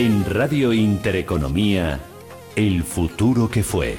En Radio Intereconomía, el futuro que fue.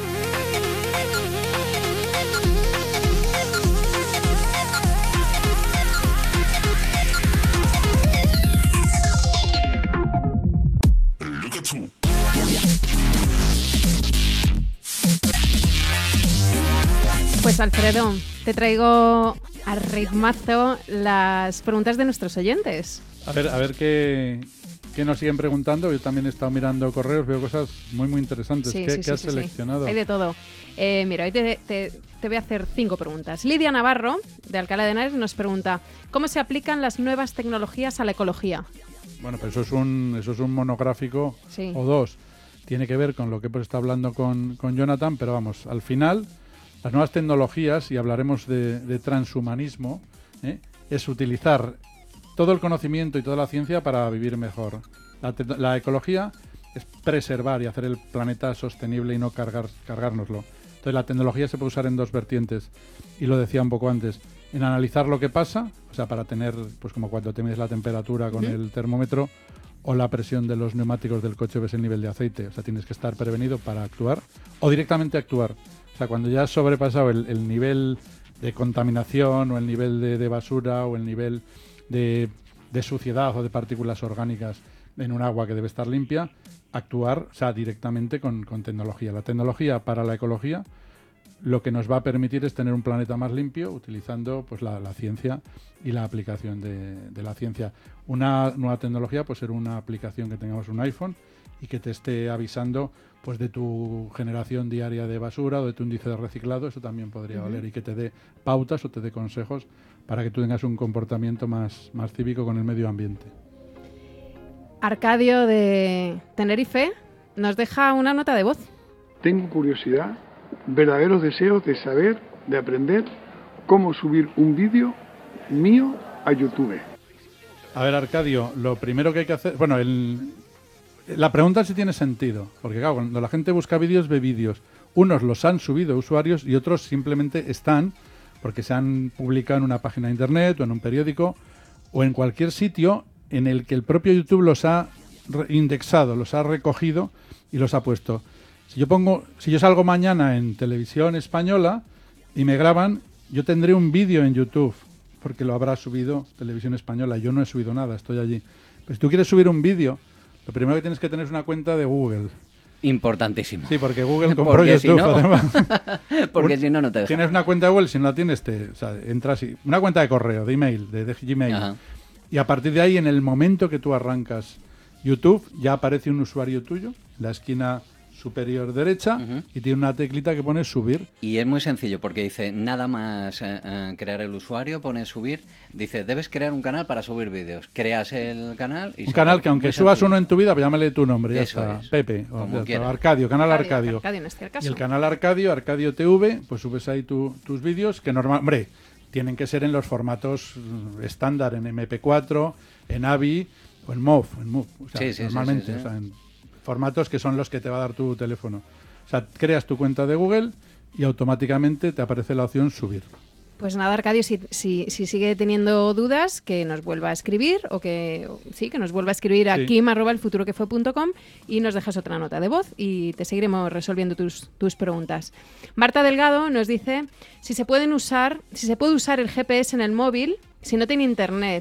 Pues Alfredo, te traigo a ritmazo las preguntas de nuestros oyentes. A ver qué nos siguen preguntando. Yo también he estado mirando correos, veo cosas muy interesantes. ¿Qué has seleccionado? Sí. Hay de todo. Mira, hoy te voy a hacer 5 preguntas. Lidia Navarro, de Alcalá de Henares, nos pregunta: ¿cómo se aplican las nuevas tecnologías a la ecología? Bueno, pues eso es un monográfico o 2. Tiene que ver con lo que hemos estado hablando con Jonathan, pero vamos, al final, las nuevas tecnologías, y hablaremos de transhumanismo, es utilizar todo el conocimiento y toda la ciencia para vivir mejor. La ecología es preservar y hacer el planeta sostenible y no cargárnoslo. Entonces la tecnología se puede usar en 2 vertientes, y lo decía un poco antes, en analizar lo que pasa, o sea, para tener, pues como cuando te mides la temperatura con el termómetro, o la presión de los neumáticos del coche, ves el nivel de aceite, o sea, tienes que estar prevenido para actuar, o directamente actuar. O sea, cuando ya has sobrepasado el nivel de contaminación, o el nivel de basura, o el nivel de suciedad o de partículas orgánicas en un agua que debe estar limpia, actuar, o sea, directamente con tecnología. La tecnología para la ecología lo que nos va a permitir es tener un planeta más limpio, utilizando pues la ciencia y la aplicación de la ciencia. Una nueva tecnología puede ser una aplicación que tengamos un iPhone y que te esté avisando pues de tu generación diaria de basura o de tu índice de reciclado. Eso también podría valer, y que te dé pautas o te dé consejos para que tú tengas un comportamiento más cívico con el medio ambiente. Arcadio, de Tenerife, nos deja una nota de voz. Tengo curiosidad, verdaderos deseos de saber, de aprender cómo subir un vídeo mío a YouTube. A ver, Arcadio, lo primero que hay que hacer... Bueno, la pregunta sí tiene sentido, porque claro, cuando la gente busca vídeos, ve vídeos. Unos los han subido usuarios y otros simplemente están porque se han publicado en una página de internet o en un periódico o en cualquier sitio en el que el propio YouTube los ha indexado, los ha recogido y los ha puesto. Si yo salgo mañana en televisión española y me graban, yo tendré un vídeo en YouTube porque lo habrá subido Televisión Española. Yo no he subido nada, estoy allí. Pero si tú quieres subir un vídeo, lo primero que tienes que tener es una cuenta de Google. Importantísimo. Sí, porque Google compró YouTube, además. Porque si no, no te deja. Tienes una cuenta de Google, si no la tienes, entras y... Una cuenta de correo, de email, de Gmail. Ajá. Y a partir de ahí, en el momento que tú arrancas YouTube, ya aparece un usuario tuyo en la esquina superior derecha y tiene una teclita que pone subir. Y es muy sencillo, porque dice, nada más crear el usuario, pone subir, dice, debes crear un canal para subir vídeos. Creas el canal y... Un canal que aunque subas uno en tu vida, pues llámale tu nombre, ya Eso está. Es. Pepe, o Arcadio, canal Arcadio. Arcadio en este caso. Y el canal Arcadio TV, pues subes ahí tus vídeos, que hombre, tienen que ser en los formatos estándar, en MP4, en AVI o en MOV. O sea, normalmente, sí. O sea, en formatos que son los que te va a dar tu teléfono. O sea, creas tu cuenta de Google y automáticamente te aparece la opción subir. Pues nada, Arcadio, si sigue teniendo dudas, que nos vuelva a escribir que nos vuelva a escribir a kim@elfuturoquefue.com y nos dejas otra nota de voz y te seguiremos resolviendo tus preguntas. Marta Delgado nos dice si se puede usar el GPS en el móvil si no tiene internet.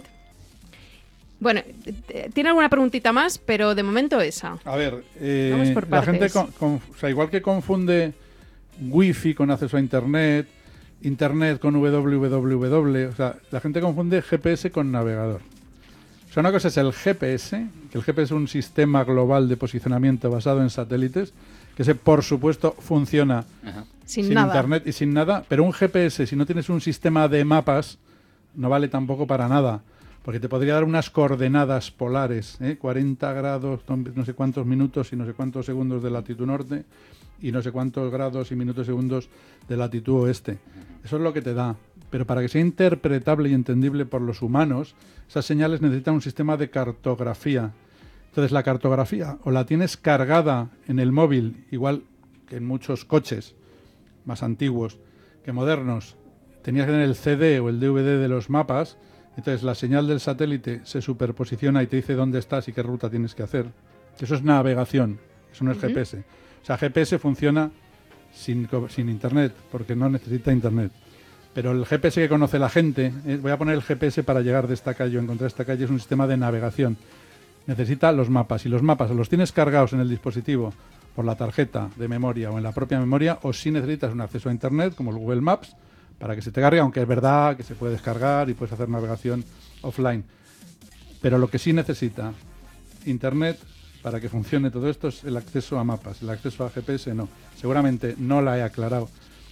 Bueno, tiene alguna preguntita más, pero de momento esa. A ver, vamos por la partes. gente, igual que confunde Wi-Fi con acceso a internet con www, o sea, la gente confunde GPS con navegador. O sea, una cosa es el GPS, que el GPS es un sistema global de posicionamiento basado en satélites, que ese, por supuesto, funciona sin internet y sin nada, pero un GPS, si no tienes un sistema de mapas, no vale tampoco para nada. Porque te podría dar unas coordenadas polares, 40 grados, no sé cuántos minutos y no sé cuántos segundos de latitud norte y no sé cuántos grados y minutos segundos de latitud oeste. Eso es lo que te da. Pero para que sea interpretable y entendible por los humanos, esas señales necesitan un sistema de cartografía. Entonces la cartografía o la tienes cargada en el móvil, igual que en muchos coches más antiguos que modernos, tenías que tener el CD o el DVD de los mapas. Entonces la señal del satélite se superposiciona y te dice dónde estás y qué ruta tienes que hacer. Eso es navegación, eso no es GPS. O sea, GPS funciona sin Internet, porque no necesita Internet. Pero el GPS que conoce la gente, voy a poner el GPS para llegar de esta calle o encontrar esta calle, es un sistema de navegación. Necesita los mapas, y los mapas o los tienes cargados en el dispositivo por la tarjeta de memoria o en la propia memoria, o si necesitas un acceso a Internet, como el Google Maps, para que se te cargue, aunque es verdad que se puede descargar y puedes hacer navegación offline. Pero lo que sí necesita Internet para que funcione todo esto es el acceso a mapas. El acceso a GPS no. Seguramente no la he aclarado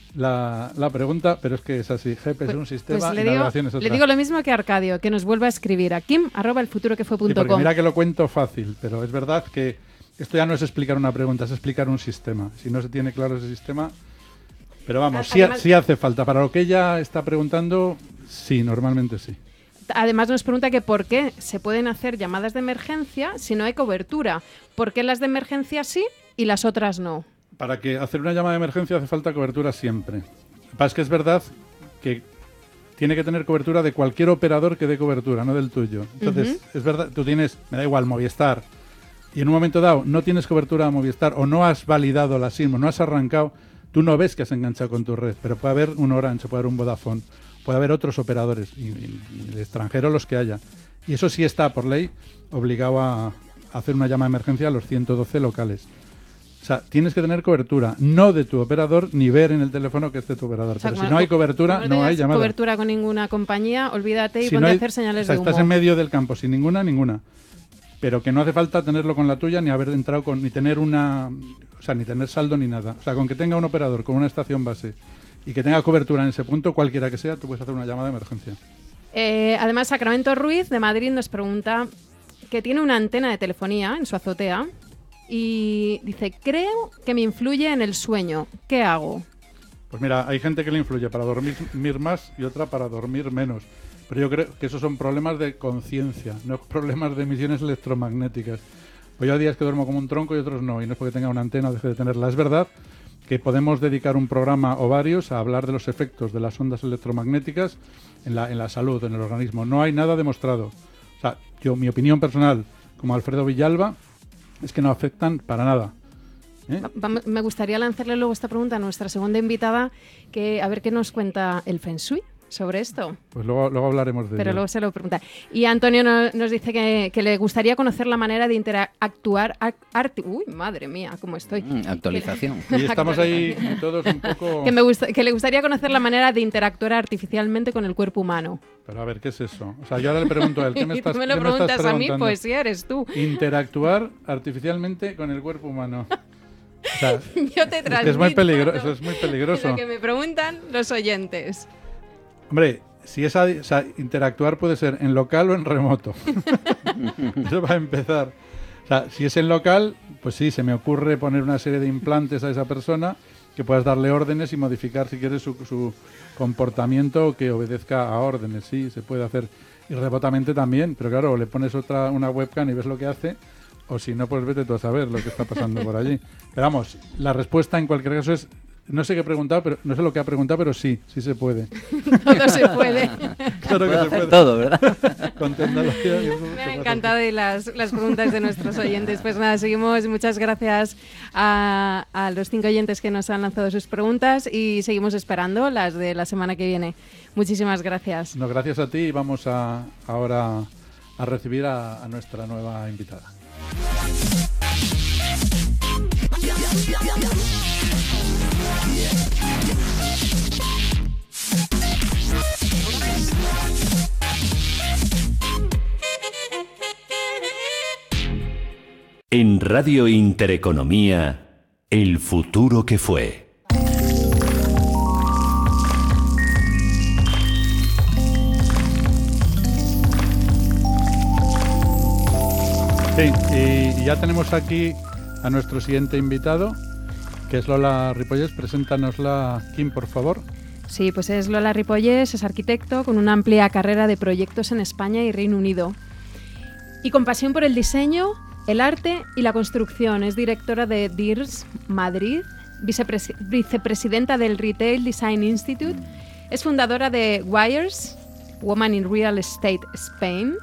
la pregunta, pero es que es así. GPS es un sistema y navegación es otra. Le digo lo mismo que a Arcadio, que nos vuelva a escribir a kim@elfuturoquefue.com. Sí, porque mira que lo cuento fácil, pero es verdad que esto ya no es explicar una pregunta, es explicar un sistema. Si no se tiene claro ese sistema... Pero vamos, sí hace falta. Para lo que ella está preguntando, sí, normalmente sí. Además nos pregunta que por qué se pueden hacer llamadas de emergencia si no hay cobertura. ¿Por qué las de emergencia sí y las otras no? Para que hacer una llamada de emergencia hace falta cobertura siempre. Lo que pasa es que es verdad que tiene que tener cobertura de cualquier operador que dé cobertura, no del tuyo. Entonces, es verdad, tú tienes, me da igual, Movistar, y en un momento dado no tienes cobertura a Movistar o no has validado la SIM o no has arrancado, tú no ves que has enganchado con tu red, pero puede haber un Orange, puede haber un Vodafone, puede haber otros operadores, y el extranjero los que haya. Y eso sí está, por ley, obligado a hacer una llamada de emergencia a los 112 locales. O sea, tienes que tener cobertura, no de tu operador, ni ver en el teléfono que es de tu operador. O sea, pero si no hay cobertura, no hay llamada. Si no hay cobertura con ninguna compañía, olvídate y ponte a hacer señales de humo. Estás en medio del campo, sin ninguna. Pero que no hace falta tenerlo con la tuya, ni haber entrado con, ni tener ni tener saldo ni nada. O sea, con que tenga un operador con una estación base y que tenga cobertura en ese punto, cualquiera que sea, tú puedes hacer una llamada de emergencia. Además, Sacramento Ruiz, de Madrid, nos pregunta que tiene una antena de telefonía en su azotea y dice, creo que me influye en el sueño. ¿Qué hago? Pues mira, hay gente que le influye para dormir más y otra para dormir menos. Pero yo creo que esos son problemas de conciencia, no problemas de emisiones electromagnéticas. Pues yo hay días que duermo como un tronco y otros no, y no es porque tenga una antena o deje de tenerla. Es verdad que podemos dedicar un programa o varios a hablar de los efectos de las ondas electromagnéticas en la salud, en el organismo. No hay nada demostrado. O sea, mi opinión personal, como Alfredo Villalba, es que no afectan para nada. Me gustaría lanzarle luego esta pregunta a nuestra segunda invitada, que a ver qué nos cuenta el Feng Shui sobre esto. Pues luego hablaremos de ello. Pero luego se lo pregunta. Y Antonio nos dice que le gustaría conocer la manera de interactuar... Uy, madre mía, ¿cómo estoy? Actualización. Y estamos ahí todos un poco... Que le gustaría conocer la manera de interactuar artificialmente con el cuerpo humano. Pero a ver, ¿qué es eso? O sea, yo ahora le pregunto a él, ¿qué me estás preguntando? Tú me lo preguntas a mí, pues sí, eres tú. Interactuar artificialmente con el cuerpo humano. O sea, yo te transmito. Es muy peligroso, eso es muy peligroso. Lo que me preguntan los oyentes. Hombre, interactuar puede ser en local o en remoto. Eso va a empezar. O sea, si es en local, pues sí, se me ocurre poner una serie de implantes a esa persona que puedas darle órdenes y modificar, si quieres, su comportamiento que obedezca a órdenes. Sí, se puede hacer. Y remotamente también, pero claro, le pones una webcam y ves lo que hace, o si no, pues vete tú a saber lo que está pasando por allí. Pero vamos, la respuesta en cualquier caso es... No sé qué preguntar, pero no sé lo que ha preguntado, pero sí se puede. Todo se puede. Claro que se puede. Todo, ¿verdad? Con tecnología. Me han encantado las preguntas de nuestros oyentes. Pues nada, seguimos. Muchas gracias a los 5 oyentes que nos han lanzado sus preguntas y seguimos esperando las de la semana que viene. Muchísimas gracias. No, gracias a ti y vamos ahora a recibir a nuestra nueva invitada. En Radio Intereconomía, el futuro que fue. Sí, y ya tenemos aquí a nuestro siguiente invitado, que es Lola Ripollés. Preséntanosla, Kim, por favor. Sí, pues es Lola Ripollés, es arquitecto con una amplia carrera de proyectos en España y Reino Unido. Y con pasión por el diseño, el arte y la construcción. Es directora de DIRS Madrid, vicepresidenta del Retail Design Institute, es fundadora de WIRES, Women in Real Estate Spain,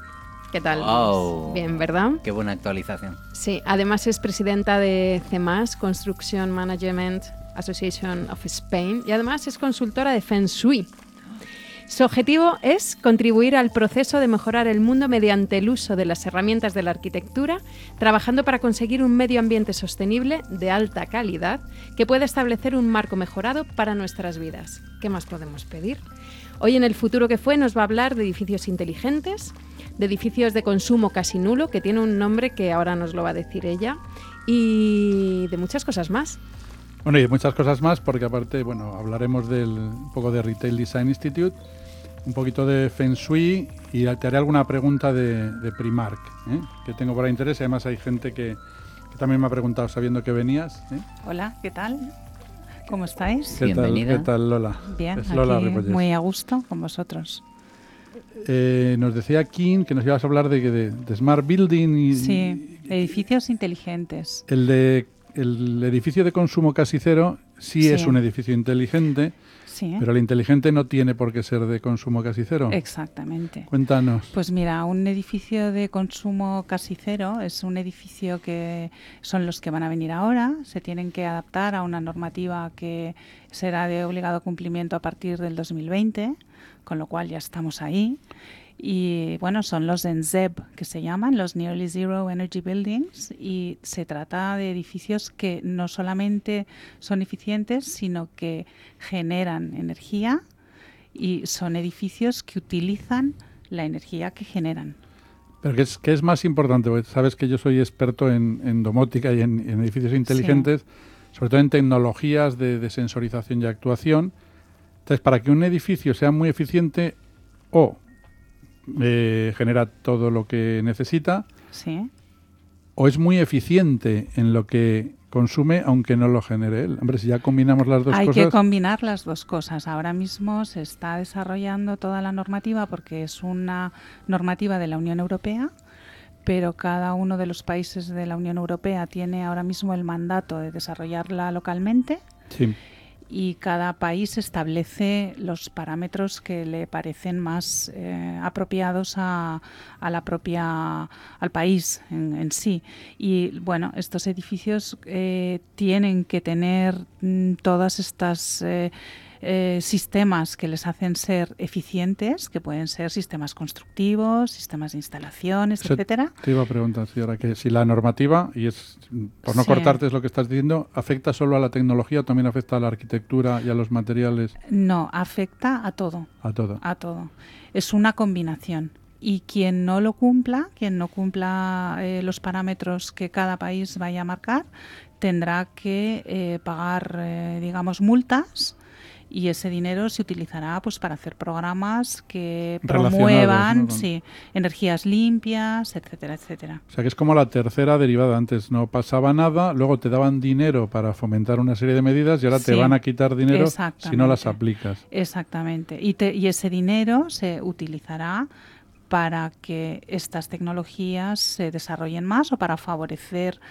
¿Qué tal? Wow. Bien, ¿verdad? Qué buena actualización. Sí, además es presidenta de CEMAS, Construction Management Association of Spain, y además es consultora de Feng Shui. Su objetivo es contribuir al proceso de mejorar el mundo mediante el uso de las herramientas de la arquitectura, trabajando para conseguir un medio ambiente sostenible de alta calidad que pueda establecer un marco mejorado para nuestras vidas. ¿Qué más podemos pedir? Hoy en El Futuro que Fue nos va a hablar de edificios inteligentes, de edificios de consumo casi nulo, que tiene un nombre que ahora nos lo va a decir ella, y de muchas cosas más. Bueno, y de muchas cosas más, porque aparte, bueno, hablaremos un poco de Retail Design Institute, un poquito de Feng Shui, y te haré alguna pregunta de Primark, que tengo por ahí interés. Y además hay gente que también me ha preguntado sabiendo que venías. Hola, ¿qué tal? ¿Cómo estáis? Bienvenida. ¿Qué tal, Lola? Bien, Es Lola aquí Ripollés. muy a gusto con vosotros. Nos decía Kim que nos ibas a hablar de Smart Building y Sí, edificios inteligentes. el edificio de consumo casi cero sí es un edificio inteligente, Sí. pero el inteligente no tiene por qué ser de consumo casi cero. Exactamente. Cuéntanos. Pues mira, un edificio de consumo casi cero es un edificio que son los que van a venir ahora. Se tienen que adaptar a una normativa que será de obligado cumplimiento a partir del 2020, con lo cual ya estamos ahí. Y bueno, son los NZEB, que se llaman los Nearly Zero Energy Buildings, y se trata de edificios que no solamente son eficientes, sino que generan energía, y son edificios que utilizan la energía que generan. Pero ¿qué es más importante? Porque sabes que yo soy experto en domótica y en edificios inteligentes, sobre todo en tecnologías de sensorización y actuación. Entonces, para que un edificio sea muy eficiente, genera todo lo que necesita, Sí. o es muy eficiente en lo que consume, aunque no lo genere él. Hombre, si ya combinamos las dos Hay cosas... que combinar las dos cosas. Ahora mismo se está desarrollando toda la normativa porque es una normativa de la Unión Europea, pero cada uno de los países de la Unión Europea tiene ahora mismo el mandato de desarrollarla localmente. Sí. Y cada país establece los parámetros que le parecen más apropiados al país en sí. Y bueno, estos edificios tienen que tener todas estas sistemas que les hacen ser eficientes, que pueden ser sistemas constructivos, sistemas de instalaciones, etcétera. Te iba a preguntar, sí, ahora que si la normativa, y es por no cortarte es lo que estás diciendo, ¿afecta solo a la tecnología o también afecta a la arquitectura y a los materiales? No, afecta a todo. A todo. A todo. Es una combinación. Y quien no cumpla los parámetros que cada país vaya a marcar, tendrá que pagar, digamos, multas. Y ese dinero se utilizará pues para hacer programas que promuevan, ¿no? energías limpias, etcétera, etcétera. O sea que es como la tercera derivada. Antes no pasaba nada, luego te daban dinero para fomentar una serie de medidas y ahora te van a quitar dinero si no las aplicas. Exactamente. Y ese dinero se utilizará para que estas tecnologías se desarrollen más o para favorecer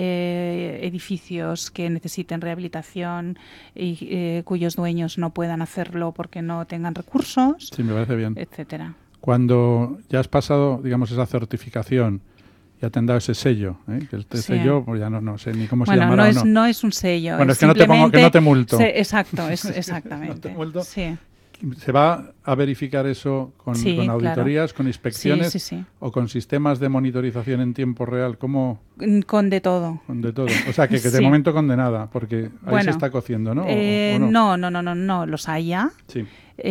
edificios que necesiten rehabilitación y cuyos dueños no puedan hacerlo porque no tengan recursos. Sí, me parece bien. Etcétera. Cuando ya has pasado, digamos, esa certificación, ya te han dado ese sello, que el sello, pues ya no sé ni cómo se llamará. Bueno, no es un sello. Bueno, es que no te pongo, que no te multo. Exacto, exactamente. No te multo. Sí. ¿Se va a verificar eso con auditorías, con inspecciones o con sistemas de monitorización en tiempo real? ¿Cómo? Con de todo. Con de todo. O sea, que de momento condenada, porque ahí se está cociendo, ¿no? ¿O no? No, los hay ya. Sí.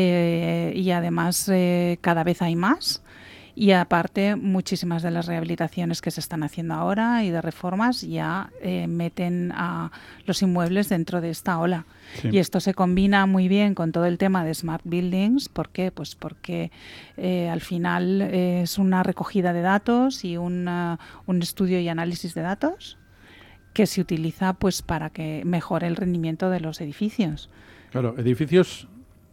Y además cada vez hay más. Y aparte, muchísimas de las rehabilitaciones que se están haciendo ahora y de reformas ya meten a los inmuebles dentro de esta ola. Sí. Y esto se combina muy bien con todo el tema de Smart Buildings. ¿Por qué? Pues porque al final es una recogida de datos y un estudio y análisis de datos que se utiliza pues para que mejore el rendimiento de los edificios. Claro, edificios,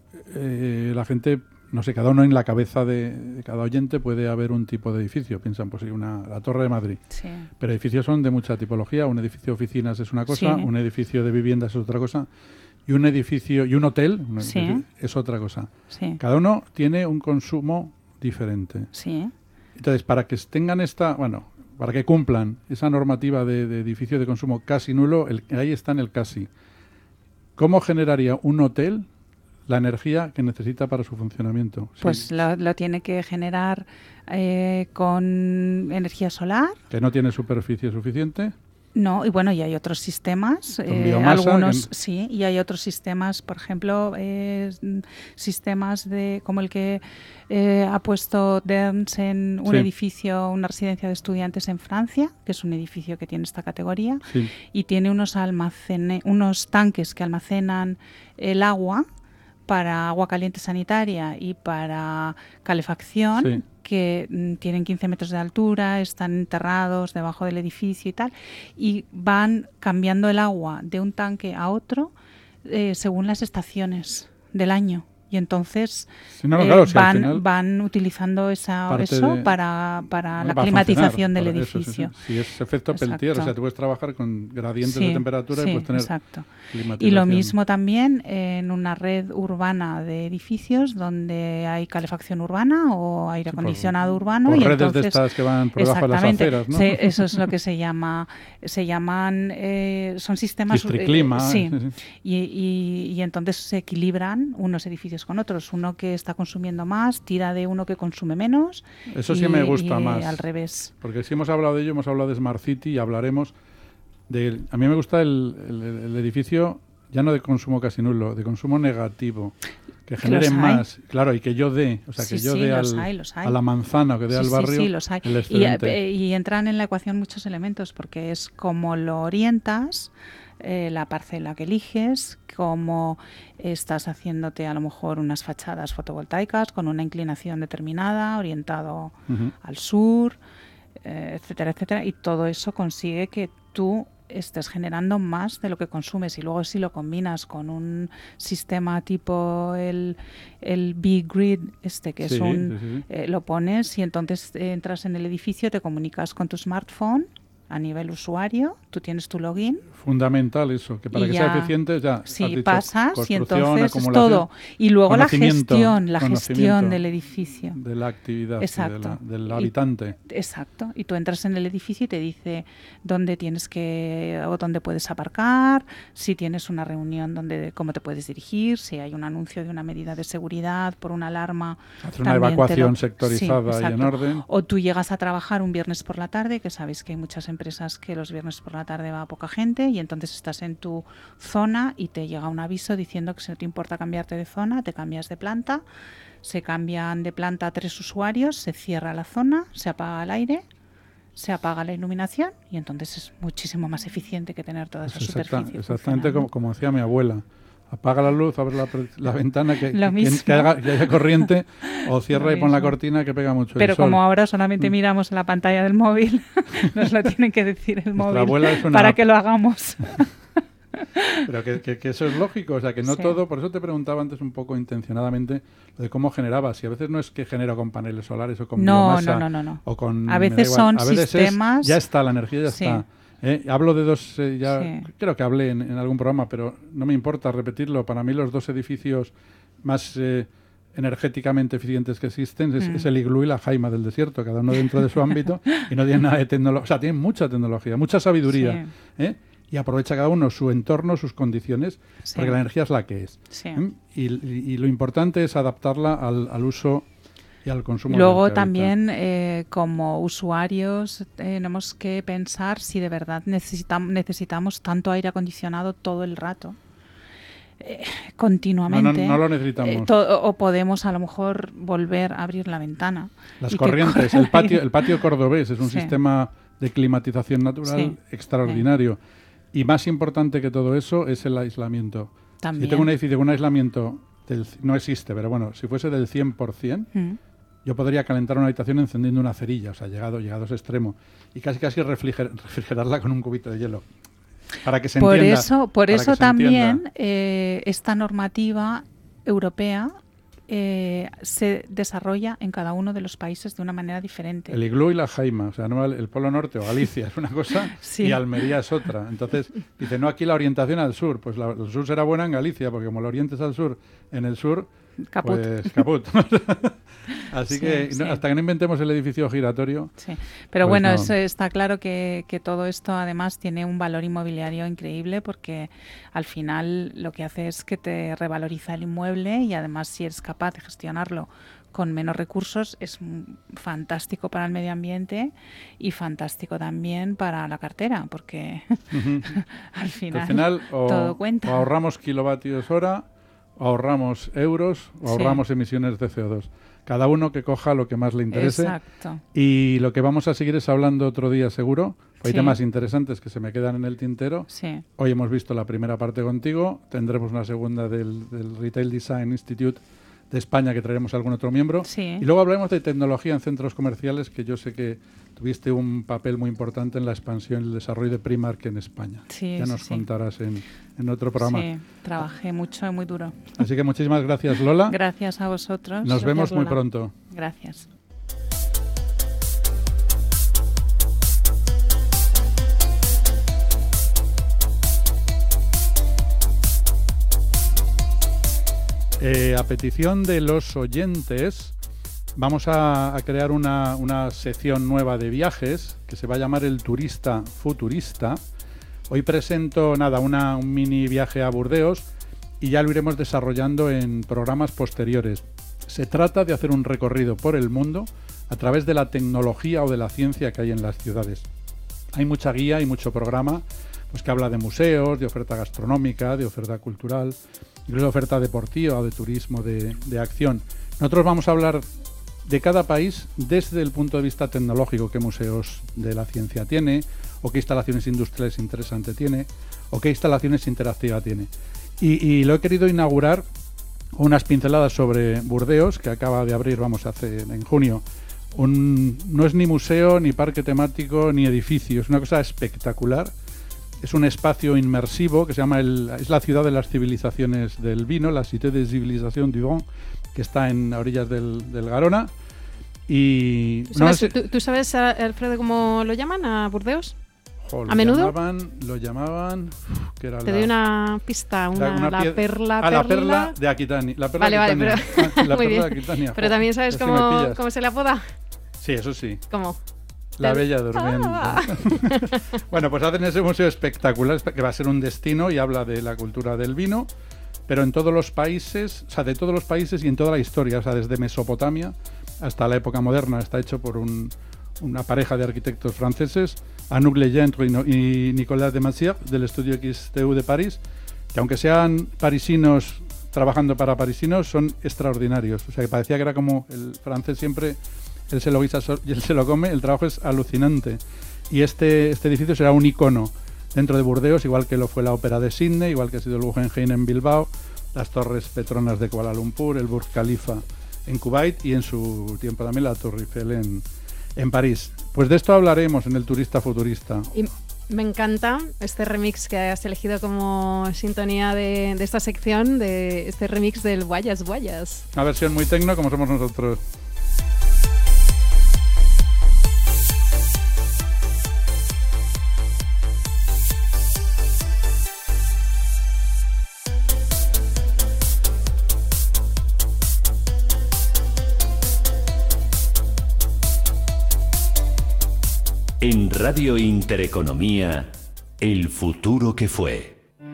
la gente... No sé, cada uno en la cabeza de cada oyente puede haber un tipo de edificio. Piensan, pues sí, la Torre de Madrid. Sí. Pero edificios son de mucha tipología. Un edificio de oficinas es una cosa, un edificio de viviendas es otra cosa, y un edificio y un hotel es otra cosa. Sí. Cada uno tiene un consumo diferente. Sí. Entonces, para que tengan para que cumplan esa normativa de edificio de consumo casi nulo, ahí está en el casi. ¿Cómo generaría un hotel la energía que necesita para su funcionamiento? Pues sí. lo tiene que generar con energía solar. ¿Que no tiene superficie suficiente? No, y bueno, y hay otros sistemas, biomasa, algunos sí, y hay otros sistemas, por ejemplo, sistemas como el que ha puesto Derns en un edificio, una residencia de estudiantes en Francia, que es un edificio que tiene esta categoría, y tiene unos tanques que almacenan el agua para agua caliente sanitaria y para calefacción, que tienen 15 metros de altura, están enterrados debajo del edificio y tal, y van cambiando el agua de un tanque a otro según las estaciones del año. Y entonces van utilizando eso para la climatización del edificio. Sí, es efecto Peltier, o sea, tú puedes trabajar con gradientes de temperatura y puedes tener climatización. Y lo mismo también en una red urbana de edificios donde hay calefacción urbana o aire acondicionado urbano. O y redes entonces, de estas que van por debajo de las aceras, ¿no? Eso es lo que se llaman, son sistemas... Districlima. Y entonces se equilibran unos edificios con otros. Uno que está consumiendo más tira de uno que consume menos. Eso sí me gusta más. Al revés. Porque si hemos hablado de ello, hemos hablado de Smart City y hablaremos de... A mí me gusta el edificio ya no de consumo casi nulo, de consumo negativo. Que genere más, claro, y que yo dé, o sea, que yo dé a la manzana, que dé al barrio. Sí, los hay. Y entran en la ecuación muchos elementos, porque es como lo orientas, la parcela que eliges, cómo estás haciéndote a lo mejor unas fachadas fotovoltaicas con una inclinación determinada, orientado al sur, etcétera, etcétera, y todo eso consigue que tú estés generando más de lo que consumes. Y luego si lo combinas con un sistema tipo el B-Grid, que es lo pones y entonces entras en el edificio, te comunicas con tu smartphone a nivel usuario, tú tienes tu login. Fundamental eso, que para que sea eficiente ya pasas y entonces es todo. Y luego la gestión del edificio. De la actividad, del habitante. Exacto. Y tú entras en el edificio y te dice dónde tienes o dónde puedes aparcar, si tienes una reunión, cómo te puedes dirigir, si hay un anuncio de una medida de seguridad por una alarma. Hacer una evacuación sectorizada y en orden. O tú llegas a trabajar un viernes por la tarde, que sabéis que hay muchas empresas que los viernes por la tarde va poca gente, y entonces estás en tu zona y te llega un aviso diciendo que si no te importa cambiarte de zona, te cambias de planta, se cambian de planta a 3 usuarios, se cierra la zona, se apaga el aire, se apaga la iluminación y entonces es muchísimo más eficiente que tener toda esa superficie. Exactamente como decía mi abuela. Apaga la luz, abre la ventana, que haya corriente, o cierra y pon la cortina que pega mucho el sol. Pero como ahora solamente miramos en la pantalla del móvil, nos lo tiene que decir el móvil para que lo hagamos. Pero que eso es lógico, o sea, que no todo... Por eso te preguntaba antes un poco intencionadamente lo de cómo generaba. Si a veces no es que genero con paneles solares o con biomasa. No. O con, a veces son sistemas... Ya está, la energía ya está. Hablo de dos, creo que hablé en algún programa, pero no me importa repetirlo. Para mí los dos edificios más energéticamente eficientes que existen es el Iglú y la Jaima del Desierto, cada uno dentro de su ámbito, y no tienen nada de tecnología. O sea, tienen mucha tecnología, mucha sabiduría. Y aprovecha cada uno su entorno, sus condiciones, porque la energía es la que es. Y lo importante es adaptarla al uso y al consumo. Luego también como usuarios tenemos que pensar si de verdad necesitamos tanto aire acondicionado todo el rato, continuamente. No lo necesitamos. O podemos a lo mejor volver a abrir la ventana. Las corrientes, el patio cordobés es un sistema de climatización natural extraordinario. Y más importante que todo eso es el aislamiento. También. Si tengo un edificio con un aislamiento, no existe, pero bueno, si fuese del 100%, yo podría calentar una habitación encendiendo una cerilla, o sea, llegado a ese extremo, y casi refrigerarla con un cubito de hielo, para que se entienda. Por eso también esta normativa europea se desarrolla en cada uno de los países de una manera diferente. El Iglú y la Jaima, o sea, no el Polo Norte o Galicia es una cosa y Almería es otra. Entonces, dice, no, aquí la orientación al sur, pues el sur será buena en Galicia, porque como lo orientes al sur, en el sur, Caput. Pues caput. Así que hasta que no inventemos el edificio giratorio... Sí, pero pues bueno, no. está claro que todo esto además tiene un valor inmobiliario increíble porque al final lo que hace es que te revaloriza el inmueble y además si eres capaz de gestionarlo con menos recursos es fantástico para el medio ambiente y fantástico también para la cartera porque al final todo cuenta. O ahorramos kilovatios hora, o ahorramos euros, o ahorramos emisiones de CO2. Cada uno que coja lo que más le interese. Exacto. Y lo que vamos a seguir es hablando otro día seguro. Hay temas interesantes que se me quedan en el tintero. Sí. Hoy hemos visto la primera parte contigo. Tendremos una segunda del Retail Design Institute de España que traeremos a algún otro miembro. Sí. Y luego hablaremos de tecnología en centros comerciales, que yo sé que tuviste un papel muy importante en la expansión y el desarrollo de Primark en España. Sí, ya nos contarás en otro programa. Sí, trabajé mucho y muy duro. Así que muchísimas gracias, Lola. Gracias a vosotros. Nos vemos muy Lola. pronto. Gracias. A petición de los oyentes, vamos a crear una sección nueva de viajes que se va a llamar El Turista Futurista. Hoy presento un mini viaje a Burdeos y ya lo iremos desarrollando en programas posteriores. Se trata de hacer un recorrido por el mundo a través de la tecnología o de la ciencia que hay en las ciudades. Hay mucha guía y mucho programa pues, que habla de museos, de oferta gastronómica, de oferta cultural, de oferta deportiva o de turismo de acción. Nosotros vamos a hablar de cada país desde el punto de vista tecnológico, qué museos de la ciencia tiene, o qué instalaciones industriales interesantes tiene, o qué instalaciones interactivas tiene. Y lo he querido inaugurar con unas pinceladas sobre Burdeos, que acaba de abrir, en junio. No es ni museo, ni parque temático, ni edificio, es una cosa espectacular. Es un espacio inmersivo que se llama es la ciudad de las civilizaciones del vino, la Cité des Civilisations du Vin, que está en orillas del Garona. Y ¿Tú sabes, Alfredo, cómo lo llaman a Burdeos? ¿A menudo? Lo llamaban ¿qué era? Te doy una pista, la perla. La perla de Aquitania. La perla vale, Aquitania. pero la muy perla de bien. Aquitania. Pero también sabes cómo se le apoda. Sí, eso sí. ¿Cómo? La Bella Durmiente. Bueno, pues hacen ese museo espectacular que va a ser un destino y habla de la cultura del vino, pero en todos los países, de todos los países y en toda la historia, desde Mesopotamia hasta la época moderna. Está hecho por una pareja de arquitectos franceses, Anouk Legendre y Nicolas de Massière, del estudio XTU de París, que aunque sean parisinos trabajando para parisinos, son extraordinarios. O sea, que parecía que era como el francés siempre... Él se lo guisa y él se lo come, el trabajo es alucinante. Y este edificio será un icono dentro de Burdeos, igual que lo fue la Ópera de Sydney, igual que ha sido el Guggenheim en Bilbao, las Torres Petronas de Kuala Lumpur, el Burj Khalifa en Kuwait y en su tiempo también la Torre Eiffel en París. Pues de esto hablaremos en el Turista Futurista. Y me encanta este remix que has elegido como sintonía de esta sección, de este remix del Guayas Guayas. Una versión muy tecno como somos nosotros. En Radio Intereconomía, el futuro que fue.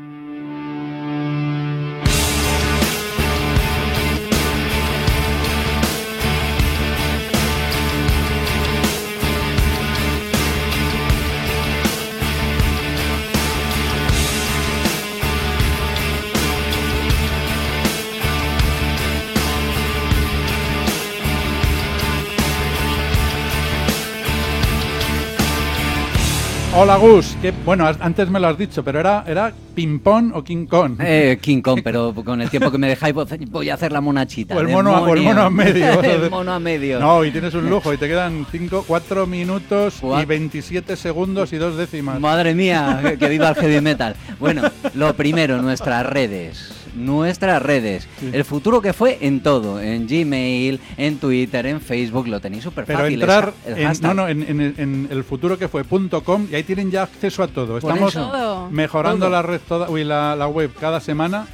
Hola Gus, bueno, antes me lo has dicho, pero ¿era Ping Pong o King Kong? King Kong, pero con el tiempo que me dejáis voy a hacer la monachita. O el mono a medio. El mono a medio. No, y tienes un lujo, y te quedan 4 minutos y 27 segundos y 2 décimas. Madre mía, que viva el heavy metal. Bueno, lo primero, nuestras redes. Sí. El futuro que fue en todo, en Gmail, en Twitter, en Facebook, lo tenéis súper fácil. Pero entrar en elfuturokefue.com y ahí tienen ya acceso a todo. Estamos mejorando la red la web cada semana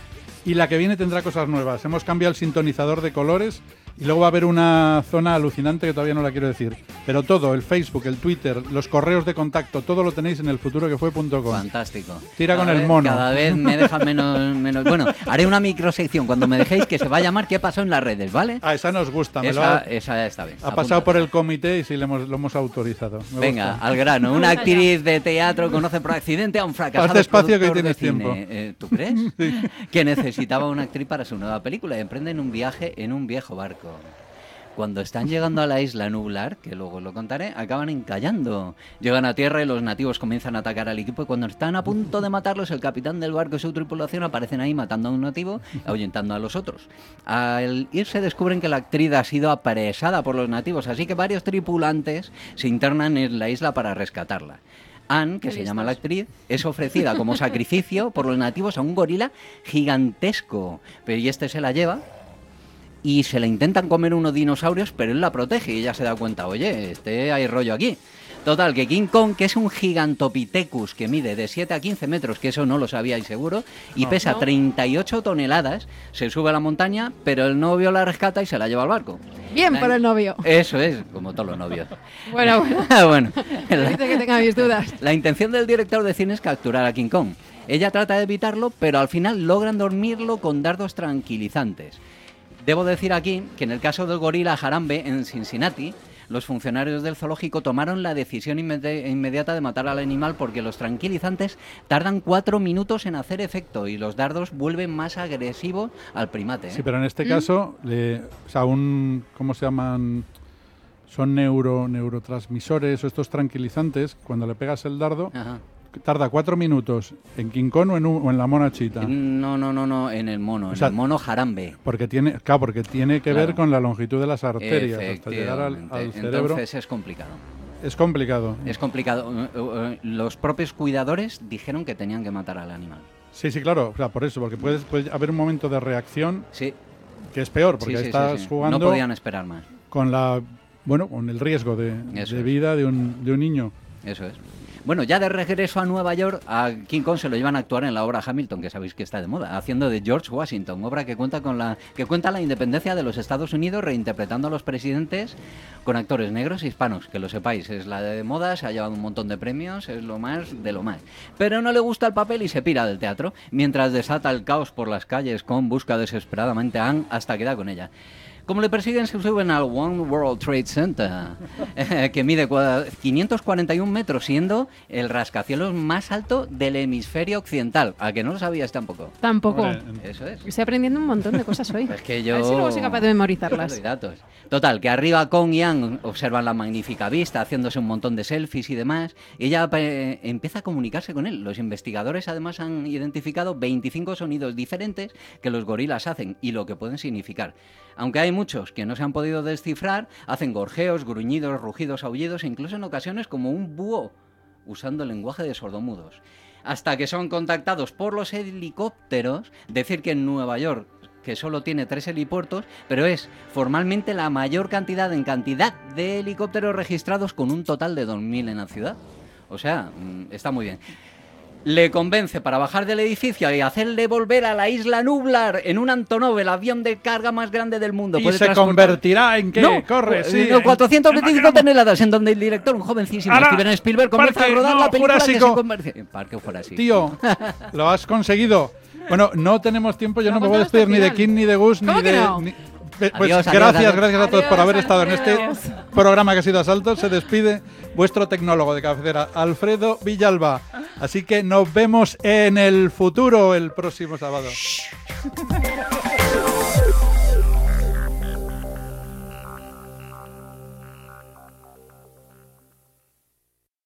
y la que viene tendrá cosas nuevas. Hemos cambiado el sintonizador de colores y luego va a haber una zona alucinante que todavía no la quiero decir. Pero todo, el Facebook, el Twitter, los correos de contacto, todo lo tenéis en elfuturoquefue.com. Fantástico. Tira cada con el mono. Cada vez me deja menos... Bueno, haré una microsección cuando me dejéis que se va a llamar ¿Qué pasó en las redes? ¿Vale? Esa nos gusta. Esa está bien. Ha pasado por el comité y sí lo hemos autorizado. Venga, gusta. Al grano. Una actriz de teatro conoce por accidente a un fracasado Haz despacio que productor tienes de cine. tiempo. ¿Tú crees? Sí. Que necesitaba una actriz para su nueva película y emprenden un viaje en un viejo barco. Cuando están llegando a la isla Nublar, que luego lo contaré, acaban encallando. Llegan a tierra y los nativos comienzan a atacar al equipo y cuando están a punto de matarlos, el capitán del barco y su tripulación aparecen ahí matando a un nativo y ahuyentando a los otros. Al irse descubren que la actriz ha sido apresada por los nativos, así que varios tripulantes se internan en la isla para rescatarla. Anne, que se llama la actriz, es ofrecida como sacrificio por los nativos a un gorila gigantesco, pero y este se la lleva y se la intentan comer unos dinosaurios, pero él la protege y ella se da cuenta, oye, hay rollo aquí. Total, que King Kong, que es un Gigantopithecus que mide de 7 a 15 metros, que eso no lo sabíais seguro, y pesa 38 toneladas, se sube a la montaña, pero el novio la rescata y se la lleva al barco. Bien por el novio. Eso es, como todos los novios. Bueno. Bueno. Dice que tenga mis dudas. La intención del director de cine es capturar a King Kong. Ella trata de evitarlo, pero al final logran dormirlo con dardos tranquilizantes. Debo decir aquí que en el caso del gorila Harambe en Cincinnati, los funcionarios del zoológico tomaron la decisión inmediata de matar al animal porque los tranquilizantes tardan 4 minutos en hacer efecto y los dardos vuelven más agresivos al primate. Sí, pero en este caso, ¿cómo se llaman? Son neurotransmisores o estos tranquilizantes, cuando le pegas el dardo... Ajá. ¿Tarda 4 minutos en King Kong o en la mona chita? No, en el mono, en el mono Harambe. Porque tiene que ver con la longitud de las arterias hasta llegar al cerebro. Entonces es complicado. Es complicado. Es complicado. Los propios cuidadores dijeron que tenían que matar al animal. Sí, claro, por eso, porque puede haber un momento de reacción que es peor, porque estás jugando... No podían esperar más. Con el riesgo de vida de un niño. Eso es. Bueno, ya de regreso a Nueva York, a King Kong se lo llevan a actuar en la obra Hamilton, que sabéis que está de moda, haciendo de George Washington, obra que cuenta la independencia de los Estados Unidos, reinterpretando a los presidentes con actores negros e hispanos, que lo sepáis, es la de moda, se ha llevado un montón de premios, es lo más de lo más. Pero no le gusta el papel y se pira del teatro, mientras desata el caos por las calles, Kong busca desesperadamente a Anne hasta que da con ella. Como le persiguen, se suben al One World Trade Center, que mide 541 metros, siendo el rascacielos más alto del hemisferio occidental. ¿A que no lo sabías tampoco? Tampoco. Hombre, eso es. Estoy aprendiendo un montón de cosas hoy. Es que yo... A ver si luego soy capaz de memorizarlas. Total, que arriba Kong y Anne observan la magnífica vista, haciéndose un montón de selfies y demás, y ella empieza a comunicarse con él. Los investigadores además han identificado 25 sonidos diferentes que los gorilas hacen y lo que pueden significar. Aunque hay muchos que no se han podido descifrar, hacen gorjeos, gruñidos, rugidos, aullidos e incluso en ocasiones como un búho, usando el lenguaje de sordomudos. Hasta que son contactados por los helicópteros, decir que en Nueva York, que solo tiene 3 helipuertos, pero es formalmente la mayor cantidad de helicópteros registrados con un total de 2.000 en la ciudad. O sea, está muy bien. Le convence para bajar del edificio y hacerle volver a la isla Nublar en un Antonov, el avión de carga más grande del mundo. ¿Y se convertirá en qué? No, corre, sí. 425 toneladas, en donde el director, un jovencísimo Steven Spielberg, comienza a rodar la película que se convierte... Parque Jurásico. Tío, lo has conseguido. Bueno, no tenemos tiempo, yo no me voy a despedir ni de King, ni de Gus, ni de... No? Pues adiós, gracias a todos adiós, por haber estado en este adiós. programa que ha sido Asalto. Se despide vuestro tecnólogo de cabecera, Alfredo Villalba. Así que nos vemos en el futuro el próximo sábado.